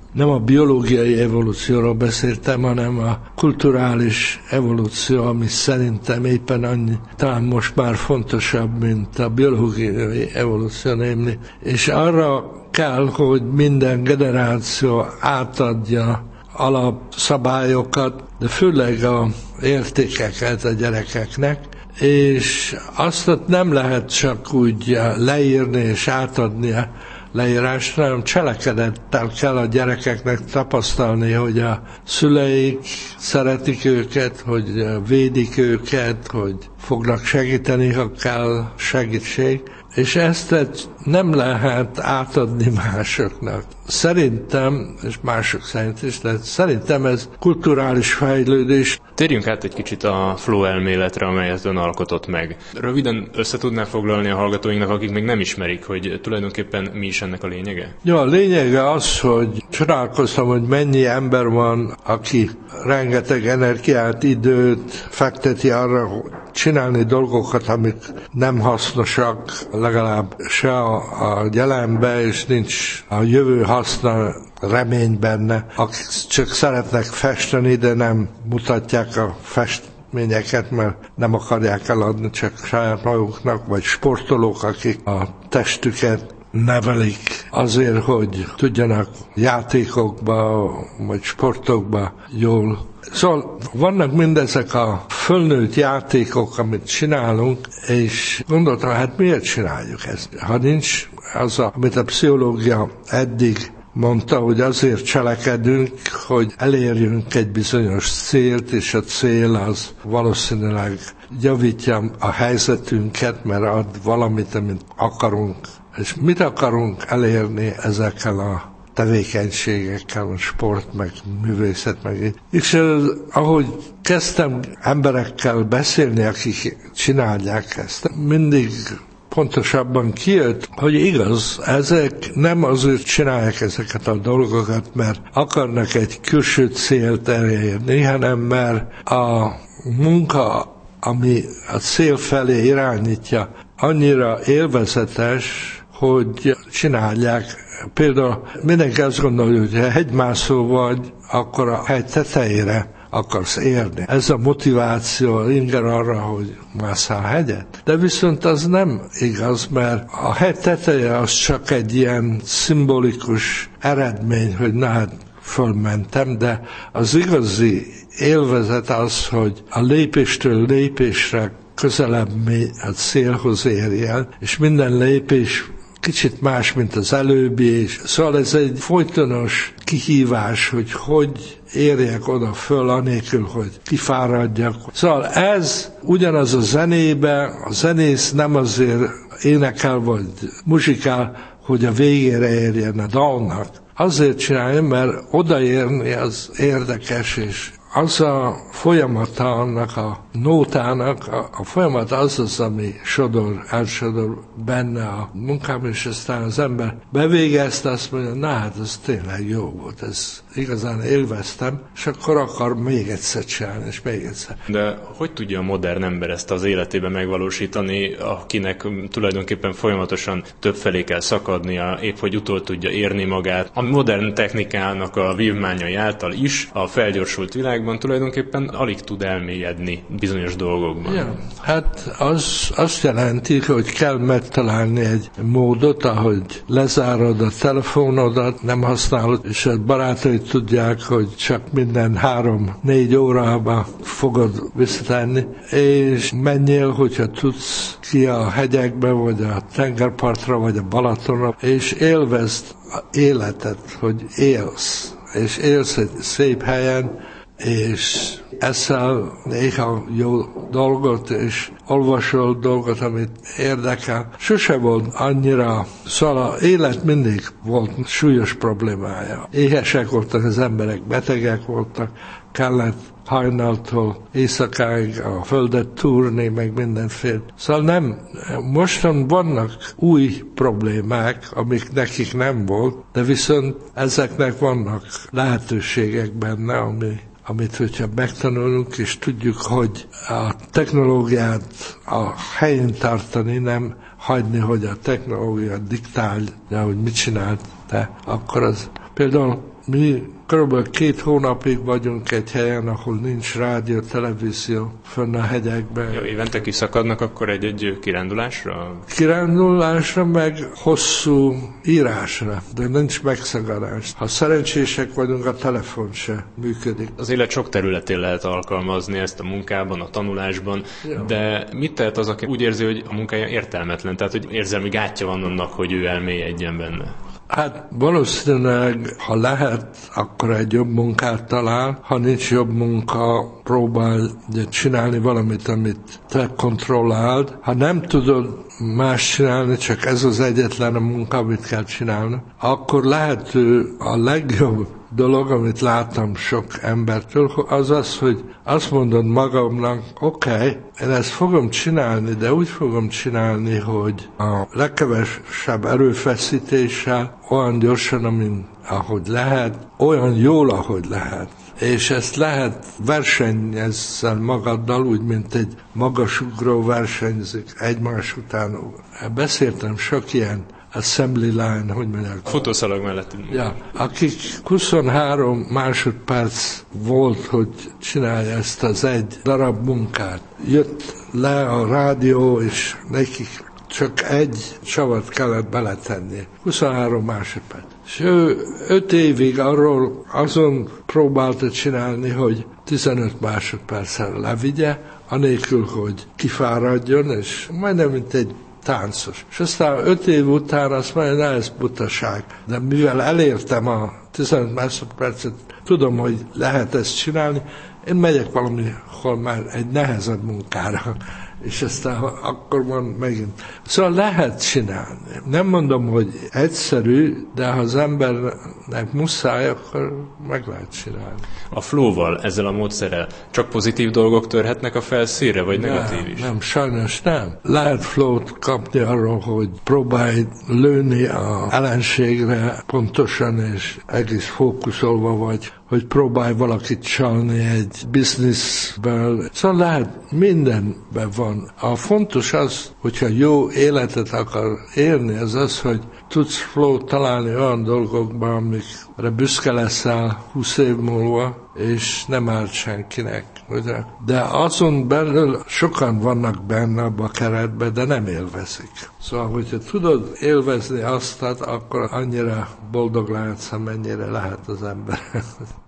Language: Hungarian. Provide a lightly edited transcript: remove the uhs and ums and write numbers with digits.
nem a biológiai evolúcióról beszéltem, hanem a kulturális evolúció, ami szerintem éppen annyi, talán most már fontosabb, mint a biológiai evolúció némni. És arra kell, hogy minden generáció átadja alapszabályokat, de főleg a értékeket a gyerekeknek, és azt nem lehet csak úgy leírni és átadni a leírást, hanem cselekedettel kell a gyerekeknek tapasztalni, hogy a szüleik szeretik őket, hogy védik őket, hogy fognak segíteni, ha kell segítség, és ezt nem lehet átadni másoknak. Szerintem, és mások szerint is, de szerintem ez kulturális fejlődés. Térjünk át egy kicsit a flow elméletre, amelyet ön alkotott meg. Röviden össze tudná foglalni a hallgatóinknak, akik még nem ismerik, hogy tulajdonképpen mi is ennek a lényege? Ja, a lényege az, hogy csodálkoztam, hogy mennyi ember van, aki rengeteg energiát, időt fekteti arra, hogy csinálni dolgokat, amik nem hasznosak, legalább se a jelenbe, és nincs a jövő haszna, remény benne, akik csak szeretnek festeni, de nem mutatják a festményeket, mert nem akarják eladni csak saját maguknak, vagy sportolók, akik a testüket nevelik azért, hogy tudjanak játékokba, vagy sportokba jól. Szóval vannak mindezek a fölnőtt játékok, amit csinálunk, és gondoltam, hát miért csináljuk ezt? Ha nincs az, amit a pszichológia eddig mondta, hogy azért cselekedünk, hogy elérjünk egy bizonyos célt, és a cél az valószínűleg javítja a helyzetünket, mert ad valamit, amit akarunk. És mit akarunk elérni ezekkel a tevékenységekkel, a sport, meg művészet, meg. És ahogy kezdtem emberekkel beszélni, akik csinálják ezt, mindig pontosabban kijött, hogy igaz, ezek nem azért csinálják ezeket a dolgokat, mert akarnak egy külső célt elérni, hanem mert a munka, ami a cél felé irányítja, annyira élvezetes, hogy csinálják. Például mindenki azt gondolja, hogy ha hegymászó vagy, akkor a hegy tetejére akarsz érni. Ez a motiváció inger arra, hogy másszál hegyet. De viszont az nem igaz, mert a hegy teteje az csak egy ilyen szimbolikus eredmény, hogy na hát fölmentem, de az igazi élvezet az, hogy a lépéstől lépésre közelebb a célhoz érjen, és minden lépés kicsit más, mint az előbbi, és szóval ez egy folytonos kihívás, hogy érjek oda föl, anélkül, hogy kifáradjak. Szóval ez ugyanaz a zenébe, a zenész nem azért énekel vagy muzsikál, hogy a végére érjen a dalnak. Azért csinálja, mert odaérni az érdekes, és az a folyamata annak a nótának, a folyamat az, ami elsodor benne a munkám, és aztán az ember bevégezte, azt mondja, na hát ez tényleg jó volt, ez igazán élveztem, és akkor akar még egyszer csinálni, és még egyszer. De hogy tudja a modern ember ezt az életében megvalósítani, akinek tulajdonképpen folyamatosan többfelé kell szakadnia, épp hogy utol tudja érni magát? A modern technikának a vívmányai által is a felgyorsult világban tulajdonképpen alig tud elmélyedni bizonyos dolgokban. Ja, hát az azt jelenti, hogy kell megtalálni egy módot, ahogy lezárod a telefonodat, nem használod, és a barátaid tudják, hogy csak minden 3-4 órába fogod visszatenni, és menjél, hogyha tudsz ki a hegyekbe, vagy a tengerpartra, vagy a Balatonra, és élvezd az életet, hogy élsz, és élsz egy szép helyen, és eszel néha jó dolgot, és olvasol dolgot, amit érdekel. Sose volt annyira, szóval az élet mindig volt súlyos problémája. Éhesek voltak az emberek, betegek voltak, kellett hajnaltól éjszakáig a földet túrni, meg mindenféle. Szóval nem, mostan vannak új problémák, amik nekik nem volt, de viszont ezeknek vannak lehetőségek benne, amit, hogyha megtanulunk, és tudjuk, hogy a technológiát a helyén tartani, nem hagyni, hogy a technológia diktálja, hogy mit csinált, de akkor az például Mi kb. 2 hónapig vagyunk egy helyen, ahol nincs rádió, televízió, fönn a hegyekben. Ja, évente kiszakadnak akkor egy kirándulásra? Kirándulásra, meg hosszú írásra, de nincs megszakadás. Ha szerencsések vagyunk, a telefon se működik. Az élet sok területén lehet alkalmazni ezt a munkában, a tanulásban, ja. De mit tehet az, aki úgy érzi, hogy a munkája értelmetlen, tehát hogy érzelmi gátja van annak, hogy ő elmélyedjen benne? Hát valószínűleg, ha lehet, akkor egy jobb munkát talál, ha nincs jobb munka, próbálj csinálni valamit, amit te kontrolláld. Ha nem tudod más csinálni, csak ez az egyetlen a munka, amit kell csinálni, akkor lehető a legjobb dolog, amit láttam sok embertől, az az, hogy azt mondod magamnak, oké, én ezt fogom csinálni, de úgy fogom csinálni, hogy a legkevesebb erőfeszítéssel, olyan gyorsan, ahogy lehet, olyan jól, ahogy lehet. És ezt lehet versenyezzel magaddal, úgy, mint egy magasugró versenyzik egymás után. Beszéltem sok ilyen assembly line, hogy mondják. Futószalag mellett. Ja, akik 23 másodperc volt, hogy csinálja ezt az egy darab munkát. Jött le a rádió, és nekik csak egy csavat kellett beletenni. 23 másodperc. És ő 5 évig azon próbálta csinálni, hogy 15 másodperccel levigye, anélkül, hogy kifáradjon, és majdnem mint egy táncos. És aztán 5 év után azt mondja, ez butaság. De mivel elértem a 15 másodpercet, tudom, hogy lehet ezt csinálni, én megyek valamihol már egy nehezebb munkára. És aztán akkor van megint. Szóval lehet csinálni. Nem mondom, hogy egyszerű, de ha az embernek muszáj, akkor meg lehet csinálni. A flow-val, ezzel a módszerrel csak pozitív dolgok törhetnek a felszínre, vagy negatív is? Nem, sajnos nem. Lehet flow-t kapni arról, hogy próbálj lőni az ellenségre pontosan és egész fókuszolva vagy, hogy próbálj valakit csalni egy bizniszből. Szóval lehet, mindenben van. A fontos az, hogyha jó életet akar élni, az, hogy tudsz flow találni olyan dolgokban, amikre büszke leszel 20 év múlva, és nem árt senkinek. Ugye? De azon belül sokan vannak benne abba a keretben, de nem élvezik. Szóval, hogyha tudod élvezni azt, akkor annyira boldog lehetsz, amennyire lehet az ember.